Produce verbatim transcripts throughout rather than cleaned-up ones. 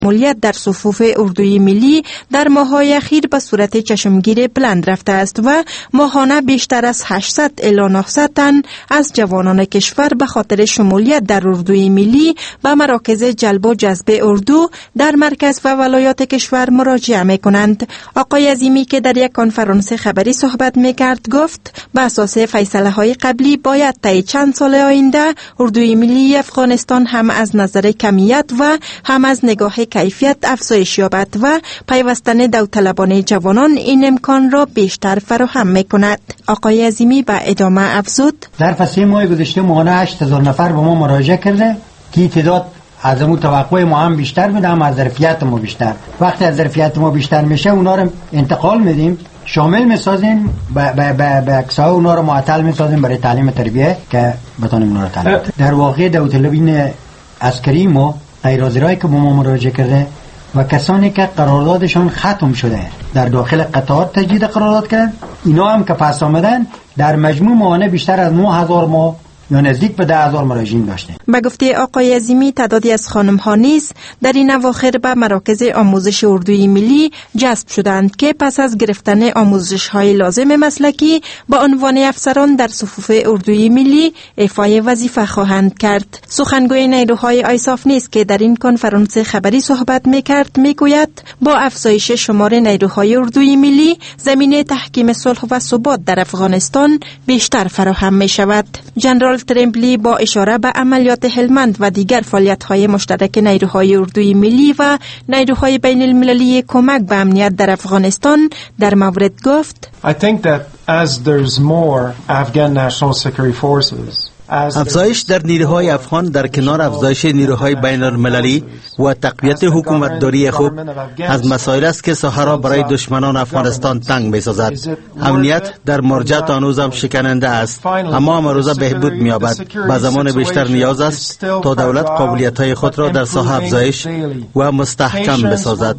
شمولیت در صفوف اردوی ملی در ماه‌های اخیر به صورت چشمگیر بلند رفته است و ماهانه بیشتر از هشتصد الی نهصد تن از جوانان کشور به خاطر شمولیت در اردوی ملی به مراکز جلب و جذب اردو در مرکز و ولایات کشور مراجعه می‌کنند. آقای عظیمی که در یک کنفرانس خبری صحبت می‌کرد گفت به اساس فیصله‌های قبلی باید طی چند سال آینده اردوی ملی افغانستان هم از نظر کمیت و هم از نگاه کیفیت افزایش یابد و پیوستن داوطلبانه جوانان این امکان را بیشتر فراهم می‌کند. آقای عظیمی به ادامه افزود: در فصل ماه گذشته ماهانه هشت هزار نفر به ما مراجعه کرده که تعداد از اون توقع ما هم بیشتر بده، هم از ظرفیت ما بیشتر. وقتی از ظرفیت ما بیشتر میشه اونا رو انتقال میدیم، شامل میسازیم، به به به به اکسای اونا رو معطل میسازیم برای تعلیم تربیه که بتونیم اونا رو تعلیم. در واقع داوطلبین عسکری ما غیر حاضرایی که به ما مراجعه کرده و کسانی که قراردادشان ختم شده در داخل قطار تجدید قرارداد کردن، اینا هم که پس آمدن در مجموع ماهانه بیشتر از نه هزار ما یا نزدیک به ده هزار مراجعین داشته. به گفته آقای عظیمی تعدادی از خانم ها نیز در این اواخر به مراکز آموزش اردوی ملی جذب شدند که پس از گرفتن آموزش های لازم مسلکی با عنوان افسران در صفوف اردوی ملی ایفای وظیفه خواهند کرد. سخنگوی نیروهای آیساف نیز که در این کنفرانس خبری صحبت میکرد میگوید با افزایش شمار نیروهای اردوی ملی زمینه تحکیم صلح و ثبات در افغانستان بیشتر فراهم می شود. جنرال ترمبلی با اشاره به عملیات هلمند و دیگر فعالیت‌های مشترک نیروهای اردوی ملی و نیروهای بین المللی کمک به امنیت در افغانستان در مورد گفت: I think that as there's more Afghan National Security Forces افزایش در نیروهای افغان در کنار افزایش نیروهای بین المللی و تقویت حکومتداری خوب از مسائل است که ساحه را برای دشمنان افغانستان تنگ می‌سازد. امنیت در مرجع هنوز هم شکننده است، اما امروزه بهبود می‌یابد. به زمان بیشتر نیاز است تا دولت قابلیت‌های خود را در ساحه افزایش و مستحکم بسازد.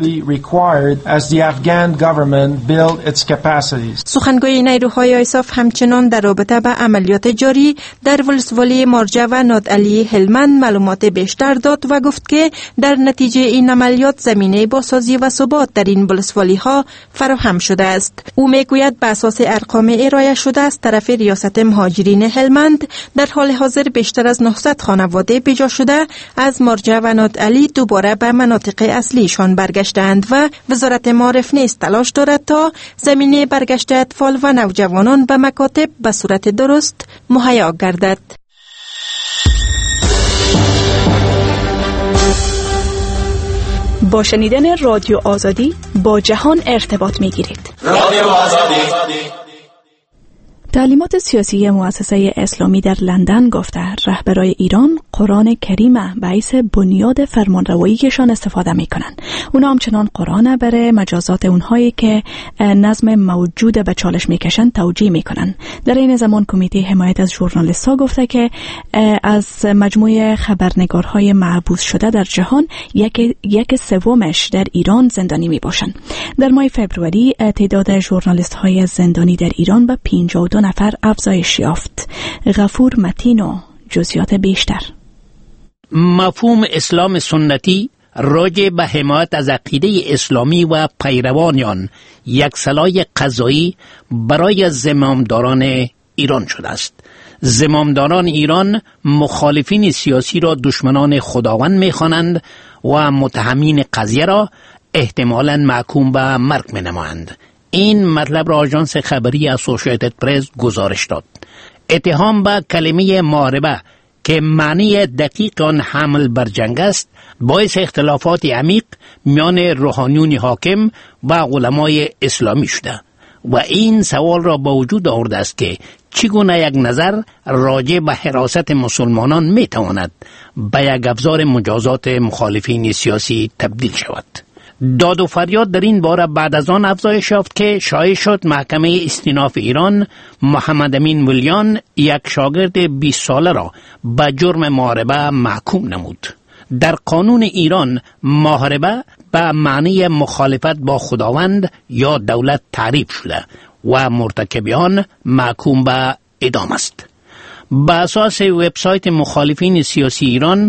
سخنگوی نیروهای آیساف همچنان در رابطه با عملیات جاری در ولسوالی مارجه و نادعلی هلمند معلومات بیشتر داد و گفت که در نتیجه این عملیات زمینه بازسازی و ثبات در این ولسوالی ها فراهم شده است. او میگوید به اساس ارقام ارائه شده از طرف ریاست مهاجرین هلمند در حال حاضر بیشتر از نهصد خانواده بجا شده از مارجه و نادعلی دوباره به مناطق اصلیشان برگشتند و وزارت معارف نیز تلاش دارد تا زمینه برگشت اطفال و نوجوانان به مکاتب به صورت درست مهیا گردد. با شنیدن رادیو آزادی با جهان ارتباط می گیرید. رادیو آزادی. تعلیمات سیاسی مؤسسه اسلامی در لندن گفته رهبرای ایران قرآن کریم به حیث بنیاد فرمانرواییشان استفاده می کنند. اونا همچنان قرآن برای مجازات اونهایی که نظم موجود به چالش می کشند توجیه می کنند. در این زمان کمیته حمایت از ژورنالیست‌ها گفته که از مجموعه خبرنگارهای محبوس شده در جهان یک یک سومش در ایران زندانی می باشند. در ماه فوریه تعداد ژورنالیست‌های زندانی در ایران به پنجاه و دو نفر افزایش یافت. غفور متینو جزئیات بیشتر. مفهوم اسلام سنتی راجع به حمایت از عقیده اسلامی و پیروانیان یک سلاح قضایی برای زمامداران ایران شده است. زمامداران ایران مخالفین سیاسی را دشمنان خداوند می‌خوانند و متهمین قضیه را احتمالاً محکوم به مرگ می‌نمایند. این مطلب را آژانس خبری اسوسییتد پرس گزارش داد. اتهام به کلمه محاربه که معنی دقیق آن حمل بر جنگ است باعث اختلافات عمیق میان روحانیون حاکم و علمای اسلامی شده و این سوال را با وجود آورده است که چگونه یک نظر راجع به حراست مسلمانان میتواند به یک ابزار مجازات مخالفین سیاسی تبدیل شود. داد و فریاد در این باره بعد از آن افزایش یافت که شایع شد محکمه استیناف ایران محمد امین ولیان یک شاگرد بیست ساله را به جرم محاربه محکوم نمود. در قانون ایران محاربه به معنی مخالفت با خداوند یا دولت تعریف شده و مرتکب آن محکوم به اعدام است. به اساس وبسایت مخالفین سیاسی ایران،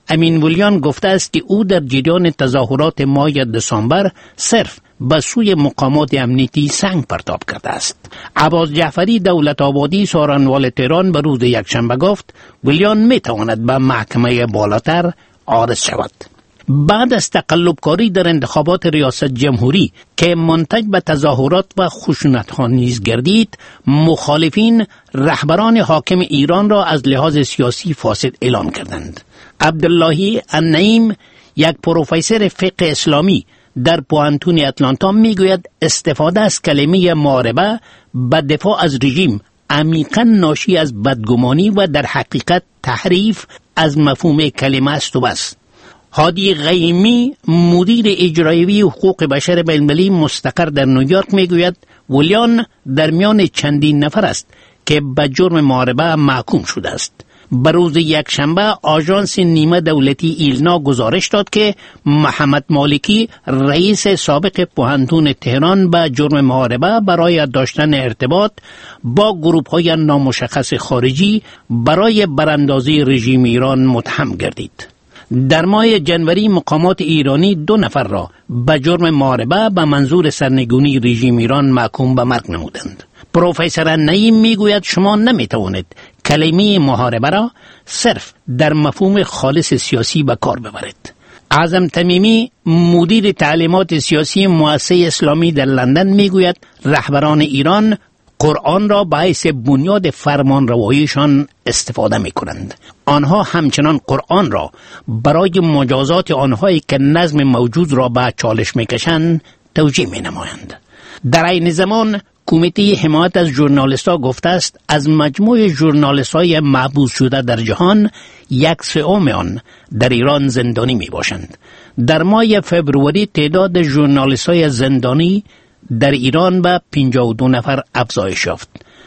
امین ولیان گفته است که او در جریان تظاهرات ماه دسامبر صرف به سوی مقامات امنیتی سنگ پرتاب کرده است. عباس جعفری دولت آبادی سخنران تهران به روز یکشنبه گفت ولیان می تواند به محکمه بالاتر عارض شود. بعد از تقلبکاری در انتخابات ریاست جمهوری که منتج به تظاهرات و خشونت‌ها نیز گردید، مخالفین رهبران حاکم ایران را از لحاظ سیاسی فاسد اعلام کردند. عبداللهی النعیم، یک پروفسور فقه اسلامی در پوهنتون اتلانتا میگوید استفاده از کلمه محاربه به دفاع از رژیم عمیقاً ناشی از بدگمانی و در حقیقت تحریف از مفهوم کلمه است و بس. هادی غیمی، مدیر اجرایی حقوق بشر بین‌المللی مستقر در نیویورک میگوید ولیان در میان چندین نفر است که به جرم محاربه محکوم شده است. به روز یکشنبه آژانس نیمه دولتی ایلنا گزارش داد که محمد مالکی، رئیس سابق پوهنتون تهران، به جرم محاربه برای داشتن ارتباط با گروه‌های نامشخص خارجی برای براندازی رژیم ایران متهم گردید. در ماه جنوری مقامات ایرانی دو نفر را به جرم محاربه به منظور سرنگونی رژیم ایران محکوم به مرگ نمودند. پروفسور نعیم میگوید شما نمیتوانید کلمه محاربه را صرف در مفهوم خالص سیاسی به کار ببرید. اعظم تمیمی، مدیر تعلیمات سیاسی مؤسسه اسلامی در لندن میگوید رهبران ایران قرآن را به حیث بنیاد فرمان رواییشان استفاده می کنند. آنها همچنان قرآن را برای مجازات آنهایی که نظم موجود را به چالش می کشند توجیه می نمایند. در این زمان کمیته حمایت از ژورنالیست‌ها گفته است از مجموع ژورنالیست‌های محبوس شده در جهان یک سوم آن در ایران زندانی می باشند. در ماه فبروری تعداد ژورنالیست‌های زندانی در ایران به پنجاه و دو نفر افزایش یافت.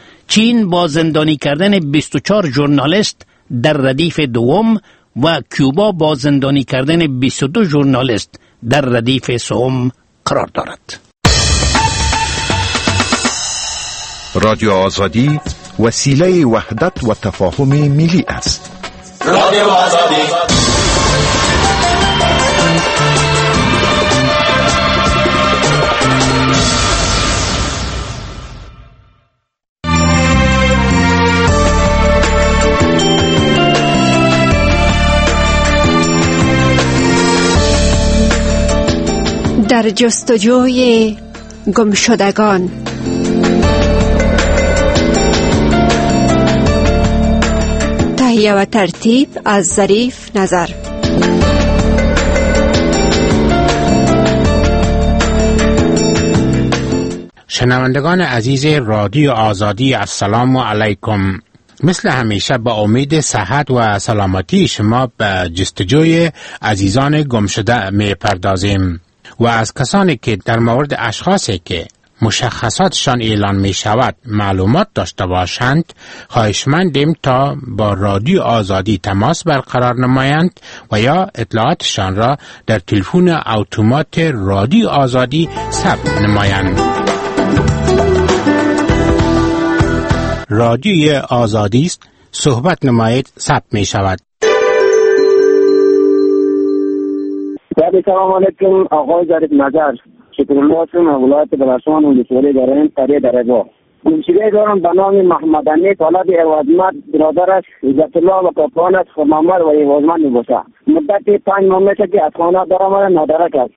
چین با زندانی کردن بیست و چهار ژورنالیست در ردیف دوم و کوبا با زندانی کردن بیست و دو ژورنالیست در ردیف سوم قرار دارد. رادیو آزادی وسیله وحدت و تفاهم ملی است. رادیو آزادی در جستجوی گمشدگان. تهیه و ترتیب از ظریف نظر. شنوندگان عزیز رادیو آزادی، السلام علیکم. مثل همیشه با امید صحت و سلامتی شما به جستجوی عزیزان گمشده می پردازیم و از کسانی که در مورد اشخاصی که مشخصاتشان اعلان می شود معلومات داشته باشند خواهشمندیم تا با رادیو آزادی تماس برقرار نمایند و یا اطلاعاتشان را در تلفن اتومات رادیو آزادی ثبت نمایند. رادیو آزادی است، صحبت نمایید، ثبت می شود. سلام علیکم آقای ظریف نظر، شکرالله هستم از ولایت بلخشان ولسوالی دارم تریه دربا. گمشده دارم به نام محمد امی طالب عوضمند، برادرش عزت الله و کاکانش خمامر و عوضمند می باشه. مدت پنج ماه میشه که از خانه دارم نادرک است.